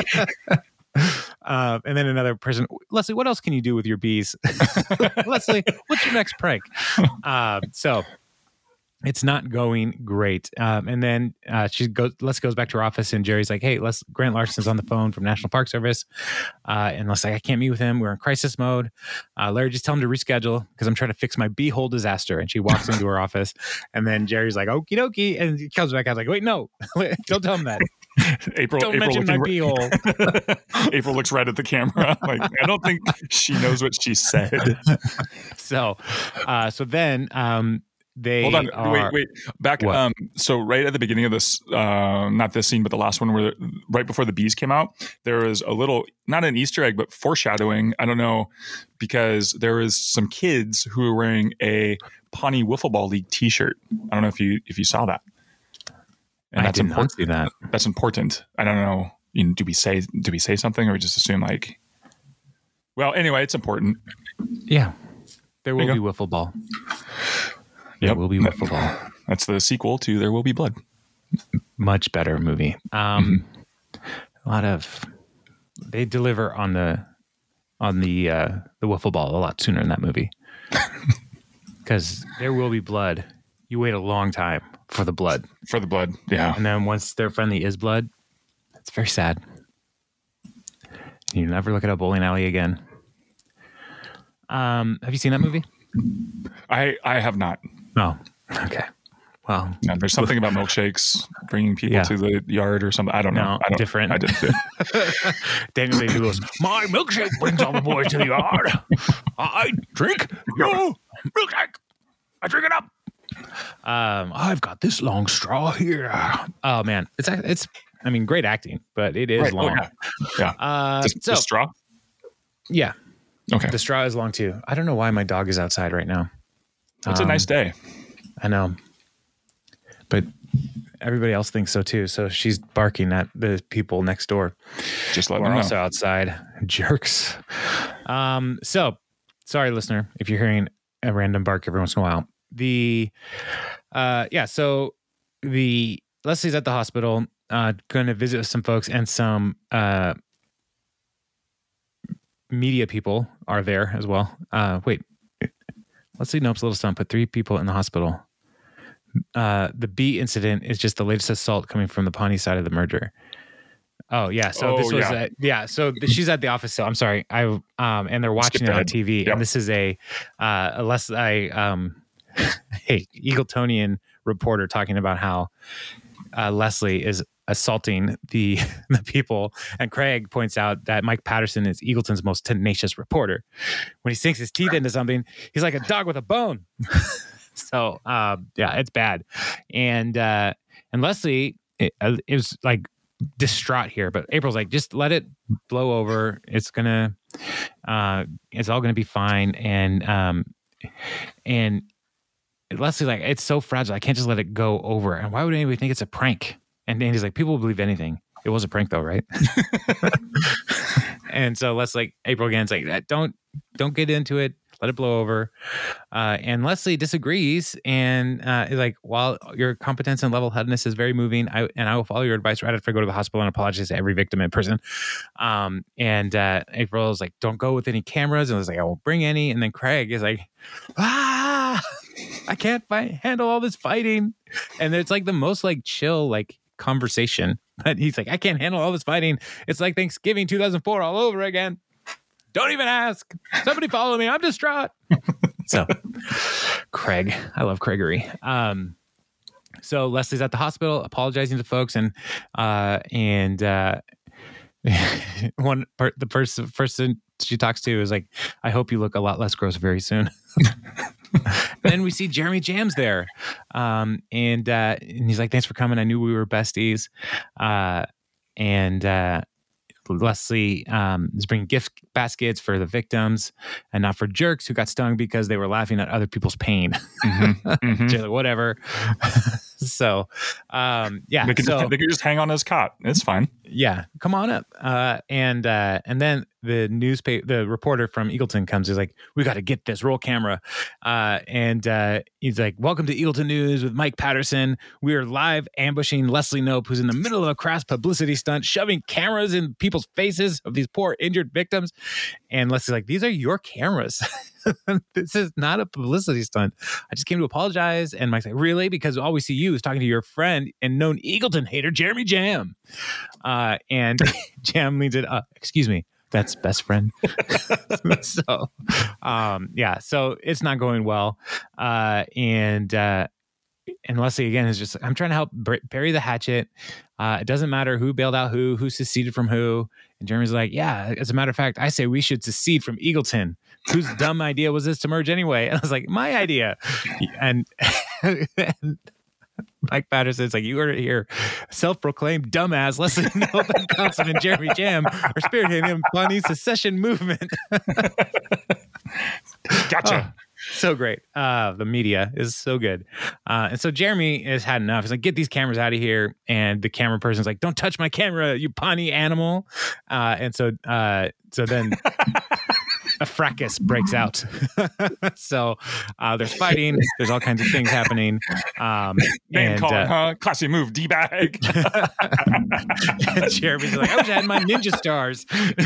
Uh, and then another person, Leslie, what else can you do with your bees? Leslie, what's your next prank? Uh, so it's not going great. Um, and then uh, she goes, Les goes back to her office, and Jerry's like, hey, Les, Grant Larson's on the phone from National Park Service. Uh, and Leslie's like, I can't meet with him. We're in crisis mode. Uh, Larry, just tell him to reschedule because I'm trying to fix my beehole disaster. And she walks into her office, and then Jerry's like, okie dokie. And he comes back. I was like, wait, no, don't tell him that. April, Don't April mention my looking, beehole. April looks right at the camera. Like, I don't think she knows what she said. So, uh, so then um, they Hold on, are, wait, wait, back. What? Um, so right at the beginning of this, uh, not this scene, but the last one, where right before the bees came out, there was a little, not an Easter egg, but foreshadowing. I don't know, because there was some kids who were wearing a Pawnee Wiffle Ball League T-shirt. I don't know if you if you saw that. And I that's did important. not see that. That's important. I don't know. You know, do we say do we say something, or we just assume like? Well, anyway, it's important. Yeah, there will There be you wiffle ball. There Yep. will be wiffle ball. That's the sequel to There Will Be Blood. Much better movie. Um, mm-hmm. A lot of they deliver on the on the uh, the wiffle ball a lot sooner in that movie, because There Will Be Blood. You wait a long time for the blood. For the blood, yeah. And then once their friendly is blood, it's very sad. You never look at a bowling alley again. Um, have you seen that movie? I I have not. Oh, okay. Well, No, there's something about milkshakes bringing people Yeah. to the yard or something. I don't No, know. I don't, different. I didn't. Daniel Day goes, my milkshake brings all the boys to the yard. I drink your milkshake. I drink it up. Um, I've got this long straw here. Oh man, it's it's. I mean, great acting, but it is Right. long. Okay. Yeah. Uh, Just so the straw. yeah, Okay. the straw is long too. I don't know why my dog is outside right now. It's um, a nice day. I know, but everybody else thinks so too. So she's barking at the people next door. Just let We're them know. also outside, jerks. Um, so sorry, listener, if you're hearing a random bark every once in a while. The, uh, yeah. So the Leslie's at the hospital, uh, going to visit with some folks, and some uh, media people are there as well. Uh, wait, Leslie Knope's little son put three people in the hospital. Uh, the bee incident is just the latest assault coming from the Pawnee side of the merger. Oh yeah, so Oh, this was yeah. a, yeah. So th- she's at the office. So I'm sorry, I um, and they're watching Skipped it on ahead. T V, Yep. and this is a uh, unless I um, hey Eagletonian reporter talking about how uh, Leslie is assaulting the the people, and Craig points out that Mike Patterson is Eagleton's most tenacious reporter. When he sinks his teeth into something, he's like a dog with a bone. So um, yeah, it's bad, and uh, and Leslie it, uh, it was like distraught here, but April's like, just let it blow over. It's gonna, uh, it's all gonna be fine. And um, and Leslie's like, it's so fragile. I can't just let it go over. And why would anybody think it's a prank? And Andy's like, people will believe anything. It was a prank though, right? And so let's like April again's like, don't don't get into it. Let it blow over. Uh, and Leslie disagrees and uh, is like, while your competence and level-headedness is very moving, I and I will follow your advice right after I go to the hospital and apologize to every victim in person. Um, and uh, April is like, don't go with any cameras. And I was like, I won't bring any. And then Craig is like, ah, I can't fight, handle all this fighting. And it's like the most like chill like conversation. But he's like, I can't handle all this fighting. It's like Thanksgiving two thousand four all over again. Don't even ask. Somebody follow me. I'm distraught. So, Craig, I love Craigery. Um, so Leslie's at the hospital, apologizing to folks, and uh, and uh, One per, the person person she talks to is like, I hope you look a lot less gross very soon. Then we see Jeremy Jams there. Um, and, uh, and he's like, thanks for coming. I knew we were besties. Uh, and, uh, Leslie um, is bringing gift baskets for the victims and not for jerks who got stung because they were laughing at other people's pain. Mm-hmm. Mm-hmm. Like, whatever. So, um, yeah. They could, so, just, they could just hang on his cot. It's fine. Yeah. Come on up. Uh, and uh, and then the newspaper, the reporter from Eagleton comes. He's like, we got to get this. Roll camera. Uh, and uh, he's like, welcome to Eagleton News with Mike Patterson. We are live ambushing Leslie Knope, who's in the middle of a crass publicity stunt, shoving cameras in people's faces of these poor injured victims. And Leslie's like, these are your cameras. This is not a publicity stunt. I just came to apologize. And Mike's like, really? Because all we see you is talking to your friend and known Eagleton hater, Jeremy Jam. Uh, and Jam leans it up. Excuse me. That's best friend. So, um, yeah, so it's not going well. Uh, and, uh, and Leslie, again, is just, I'm trying to help bury the hatchet. Uh, it doesn't matter who bailed out who, who seceded from who. And Jeremy's like, yeah, as a matter of fact, I say we should secede from Eagleton. Whose dumb idea was this to merge anyway? And I was like, my idea. And, and Mike Patterson's like, you heard it here. Self-proclaimed dumbass Leslie Knope and Councilman Jeremy Jam are spearheading a funny secession movement. Gotcha. Oh, so great. Uh, the media is so good. Uh, and so Jeremy has had enough. He's like, get these cameras out of here. And the camera person's like, don't touch my camera, you pawnee animal. Uh, and so, uh, so then a fracas breaks out. So uh, there's fighting. There's all kinds of things happening. Um, Name and, calling, uh, huh? Classy move, D-bag. And Jeremy's like, I wish I had my ninja stars.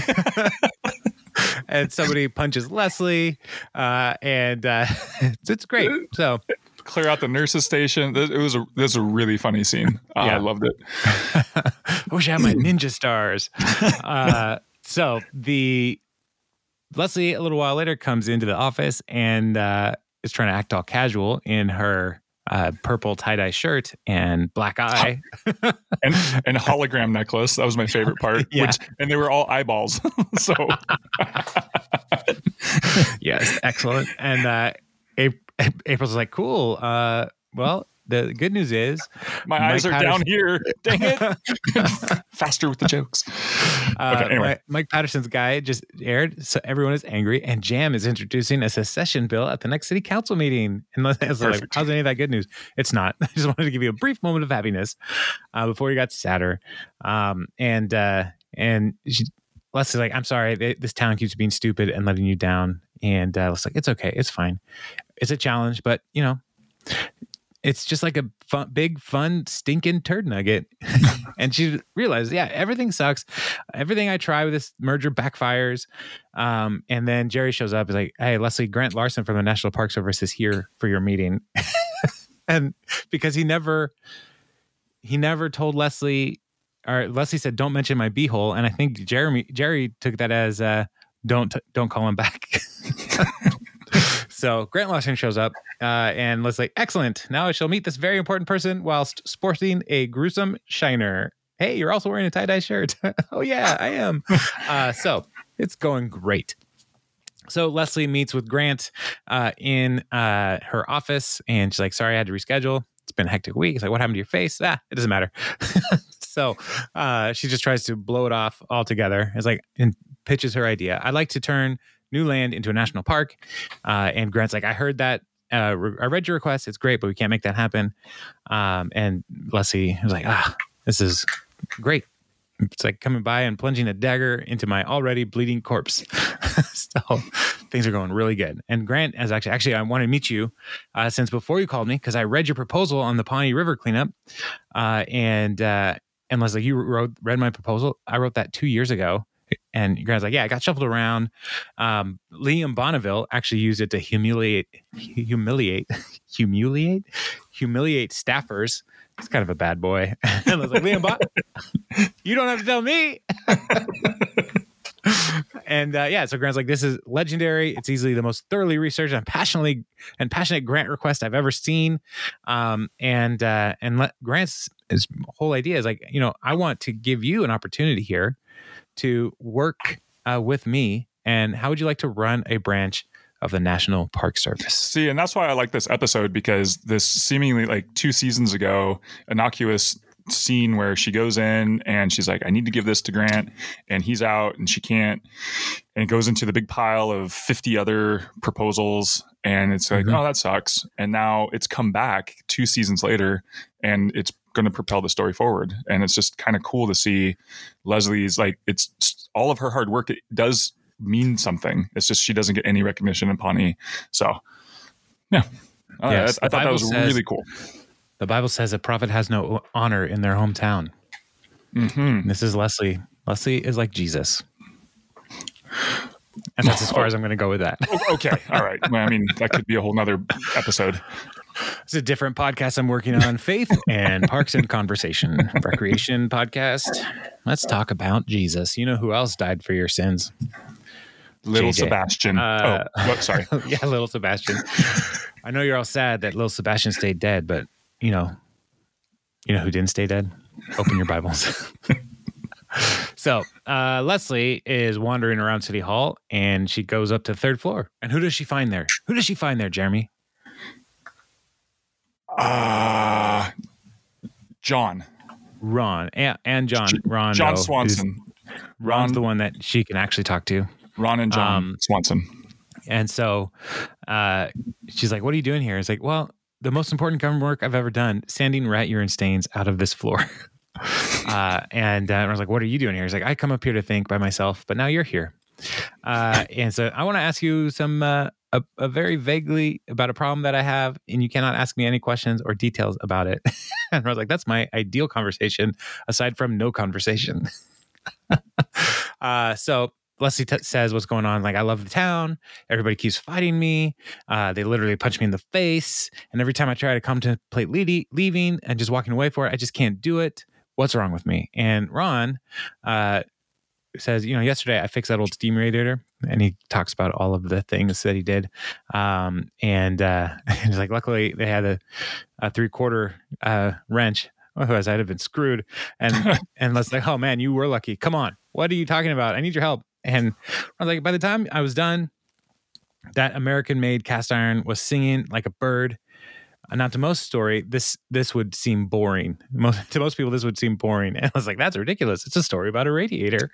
And somebody punches Leslie, uh, and uh, it's, it's great. So clear out the nurse's station. It was a this was a really funny scene. Uh, yeah. I loved it. I wish I had my ninja stars. Uh, so the Leslie, a little while later, comes into the office and uh, is trying to act all casual in her uh, purple tie-dye shirt and black eye. and, and hologram necklace. That was my favorite part. Yeah. Which, and they were all eyeballs. So yes, excellent. And uh, April's like, cool. Uh, well, the good news is my Mike eyes are Patterson- down here. Dang it. Faster with the jokes. Uh, okay, anyway. Mike Patterson's guy just aired, so everyone is angry, and Jam is introducing a secession bill at the next city council meeting. And I was like, how's any of that good news? It's not. I just wanted to give you a brief moment of happiness uh, before you got sadder. Um, and uh, and she, Leslie's like, I'm sorry, they, this town keeps being stupid and letting you down. And uh, Leslie's like, it's okay, it's fine. It's a challenge, but you know, it's just like a fun, big, fun, stinking turd nugget. And she realized, yeah, everything sucks. Everything I try with this merger backfires. Um, and then Jerry shows up. He's like, hey, Leslie, Grant Larson from the National Park Service is here for your meeting. And because he never, he never told Leslie, or Leslie said, don't mention my beehole. And I think Jeremy, Jerry took that as, uh, don't, don't call him back. So Grant Larson shows up uh, and Leslie's like, excellent. Now I shall meet this very important person whilst sporting a gruesome shiner. Hey, you're also wearing a tie-dye shirt. Oh, yeah, I am. uh, so it's going great. So Leslie meets with Grant uh, in uh, her office, and she's like, sorry, I had to reschedule. It's been a hectic week. It's like, what happened to your face? Ah, it doesn't matter. So uh, she just tries to blow it off altogether. It's like, and pitches her idea. I'd like to turn new land into a national park. Uh, and Grant's like, I heard that. Uh, re- I read your request. It's great, but we can't make that happen. Um, and Leslie was like, ah, this is great. It's like coming by and plunging a dagger into my already bleeding corpse. So things are going really good. And Grant is actually, actually, I want to meet you uh, since before you called me, because I read your proposal on the Pawnee River cleanup. Uh, and, uh, and Leslie, you wrote, read my proposal. I wrote that two years ago. And Grant's like, yeah, I got shuffled around. Um, Liam Bonneville actually used it to humiliate, humiliate, humiliate, humiliate staffers. He's kind of a bad boy. And I was like, Liam Bon, you don't have to tell me. And uh, yeah, so Grant's like, this is legendary. It's easily the most thoroughly researched and passionately and passionate grant request I've ever seen. Um, and uh, and let, Grant's his whole idea is like, you know, I want to give you an opportunity here to work uh, with me? And how would you like to run a branch of the National Park Service? See, and that's why I like this episode, because this seemingly like two seasons ago, innocuous scene where she goes in and she's like, I need to give this to Grant, and he's out and she can't, and it goes into the big pile of fifty other proposals, and it's like, mm-hmm. oh, that sucks. And now it's come back two seasons later and it's going to propel the story forward. And it's just kind of cool to see Leslie's, like, it's all of her hard work. It does mean something. It's just she doesn't get any recognition in Pawnee. So yeah, yes, I, I thought that was says, really cool. The Bible says a prophet has no honor in their hometown. Mm-hmm. This is Leslie. Leslie is like Jesus. And that's as far as I'm going to go with that. Okay. All right. Well, I mean, that could be a whole nother episode. It's a different podcast I'm working on, Faith and Parks and Conversation, Recreation podcast. Let's talk about Jesus. You know who else died for your sins? Little J J. Sebastian. Uh, oh, what? Sorry. Yeah, little Sebastian. I know you're all sad that little Sebastian stayed dead, but you know, you know who didn't stay dead? Open your Bibles. So uh, Leslie is wandering around City Hall, and she goes up to the third floor. And who does she find there? Who does she find there, Jeremy? Uh, John. Ron. And, and John. Ron. John Swanson. Ron's Ron, the one that she can actually talk to. Ron and John um, Swanson. And so uh, she's like, what are you doing here? It's like, well, the most important government work I've ever done, sanding rat urine stains out of this floor. uh, and uh, I was like, what are you doing here? He's like, I come up here to think by myself, but now you're here. Uh, and so I want to ask you some, uh, a, a very vaguely about a problem that I have, and you cannot ask me any questions or details about it. And I was like, that's my ideal conversation, aside from no conversation. uh, so Leslie t- says what's going on. Like, I love the town. Everybody keeps fighting me. Uh, they literally punch me in the face. And every time I try to contemplate le- leaving and just walking away for it, I just can't do it. What's wrong with me? And Ron uh, says, you know, yesterday I fixed that old steam radiator. And he talks about all of the things that he did. Um, and uh, he's like, luckily they had a, a three quarter uh, wrench. Otherwise I'd have been screwed. And and let's like, oh man, you were lucky. Come on. What are you talking about? I need your help. And I was like, by the time I was done, that American-made cast iron was singing like a bird. Now, to most story, this this would seem boring. Most, to most people, this would seem boring. And I was like, that's ridiculous. It's a story about a radiator.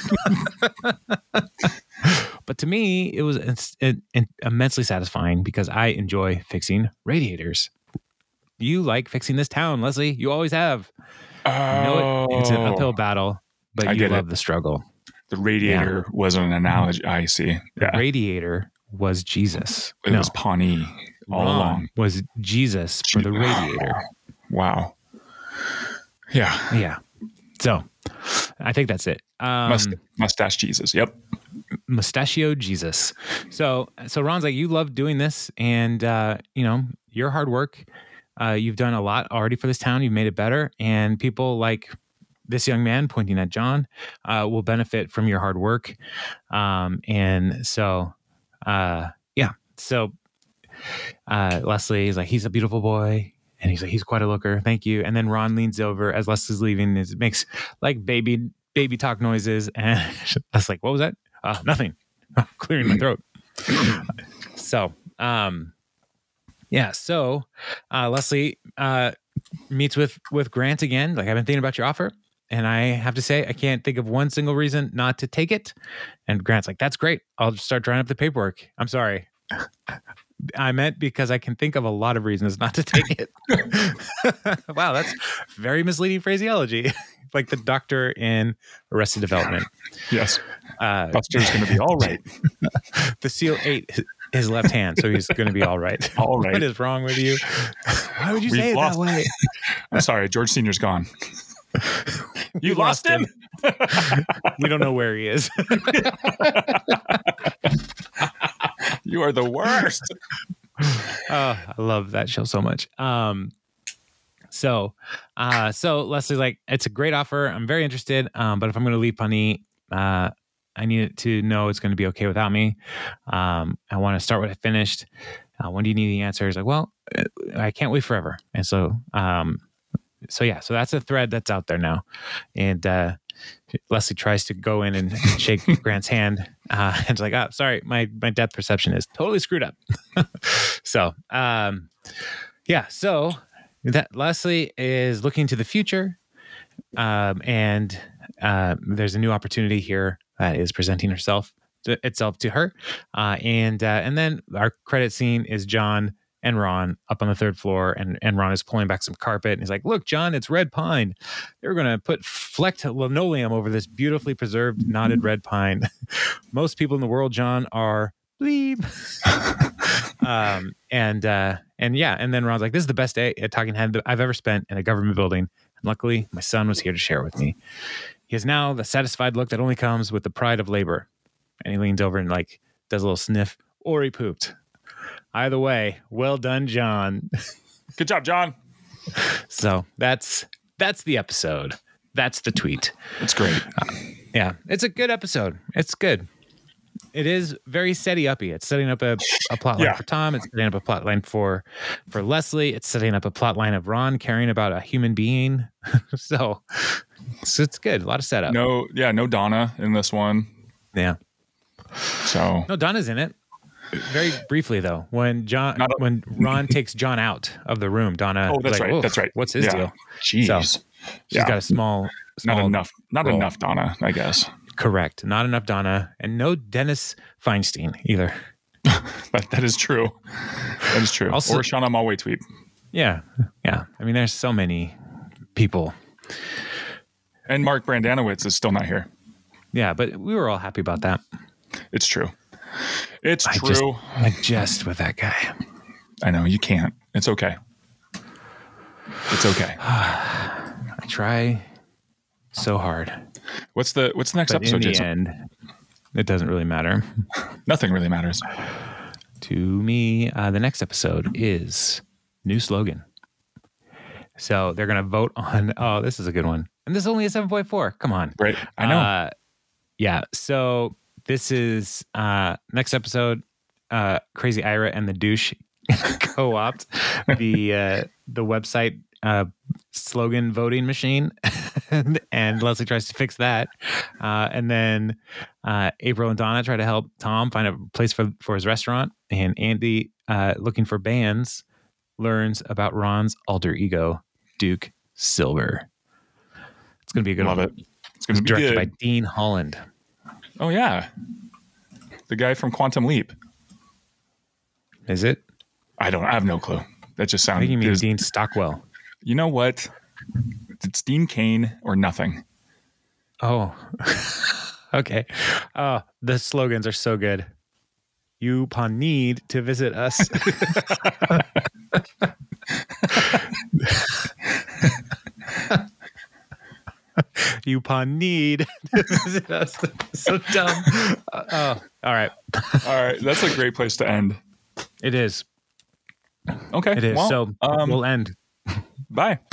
But to me, it was it, it, immensely satisfying because I enjoy fixing radiators. You like fixing this town, Leslie. You always have. Oh. I know it, it's an uphill battle, but I you love it. the struggle. The radiator yeah. was an analogy. I see. The yeah. radiator was Jesus. It no. was Pawnee all Ron along. Was Jesus for the radiator. Wow. Yeah. Yeah. So I think that's it. Um, Must, mustache Jesus. Yep. Mustachio Jesus. So, so Ron's like, you love doing this, and uh, you know, your hard work. Uh, you've done a lot already for this town. You've made it better, and people like this young man pointing at John uh, will benefit from your hard work. Um, and so, uh, yeah. So uh, Leslie is like, he's a beautiful boy. And he's like, he's quite a looker. Thank you. And then Ron leans over as Leslie's leaving. It makes like baby baby talk noises. And I was like, what was that? Uh, nothing. Clearing my throat. So, um, yeah. So uh, Leslie uh, meets with, with Grant again. Like, I've been thinking about your offer. And I have to say, I can't think of one single reason not to take it. And Grant's like, that's great. I'll just start drawing up the paperwork. I'm sorry. I meant because I can think of a lot of reasons not to take it. Wow, that's very misleading phraseology. Like the doctor in Arrested Development. Yes. Uh, Buster's going to be all right. The SEAL ate his left hand, so he's going to be all right. All right. What is wrong with you? Why would you We've say it lost. that way? I'm sorry. George Senior's gone. You lost, lost him? him? We don't know where he is. You are the worst. Oh, I love that show so much. Um, so, uh, so Leslie's like, it's a great offer. I'm very interested. Um, but if I'm going to leave Pawnee, uh, I need it to know it's going to be okay without me. Um, I want to start what I finished. Uh, when do you need the answer? He's like, well, I can't wait forever. And so, um, so yeah, so that's a thread that's out there now. And, uh, Leslie tries to go in and shake Grant's hand. Uh, and it's like, oh, sorry, my, my depth perception is totally screwed up. so, um, yeah, so that Leslie is looking to the future. Um, and uh, there's a new opportunity here that is presenting herself to, itself to her. Uh, and uh, and then our credit scene is John and Ron up on the third floor, and, and Ron is pulling back some carpet, and he's like, look, John, it's red pine. They're going to put flecked linoleum over this beautifully preserved knotted red pine. Most people in the world, John, are bleep. um, and, uh, and yeah, and then Ron's like, this is the best day at Talking Head that I've ever spent in a government building. And luckily, my son was here to share with me. He has now the satisfied look that only comes with the pride of labor. And he leans over and like does a little sniff, or he pooped. Either way, well done, John. Good job, John. So that's that's the episode. That's the tweet. It's great. Uh, yeah, it's a good episode. It's good. It is very setty uppy. It's setting up a, a plot line Yeah. for Tom. It's setting up a plot line for for Leslie. It's setting up a plot line of Ron caring about a human being. so, so it's good. A lot of setup. No, yeah, no Donna in this one. Yeah. So No, Donna's in it. Very briefly though, when John, Not a- when Ron takes John out of the room, Donna. Oh, is that's like, right. "Oof, That's right. What's his Yeah. deal?" Jeez. So, She's Yeah. got a small, small Not enough. Not role. enough Donna, I guess. Correct. Not enough Donna, and no Dennis Feinstein either. But that is true. That is true. Also- or Shauna Malway tweet. Yeah, yeah. I mean, there's so many people. And Mark Brandanowitz is still not here. Yeah, but we were all happy about that. It's true. It's I true. just, I jest with that guy. I know you can't. It's okay. It's okay. I try so hard, What's the What's the next but episode, in the Jason? end, it doesn't really matter Nothing really matters. to me. Uh, the next episode is new slogan. So they're gonna vote on. Oh, this is a good one, and this is only a seven point four. Come on, Right. I know. Uh, yeah. So this is uh, next episode. Uh, Crazy Ira and the douche co-opt the uh, the website uh, slogan voting machine, and, and Leslie tries to fix that. Uh, and then uh, April and Donna try to help Tom find a place for for his restaurant. And Andy, uh, looking for bands, learns about Ron's alter ego, Duke Silver. It's going to be a good Love one. it. It's going to be Directed good. by Dean Holland. Oh yeah, the guy from Quantum Leap. Is it? I don't. I have no clue. That just I sounds. think you mean is- Dean Stockwell. You know what? It's Dean Kane or nothing. Oh, okay. Oh, the slogans are so good. You upon need to visit us. You upon need to visit us. So dumb. Uh, oh, all right. All right, that's a great place to end. It is. Okay, It is. well, so um, we'll end. bye.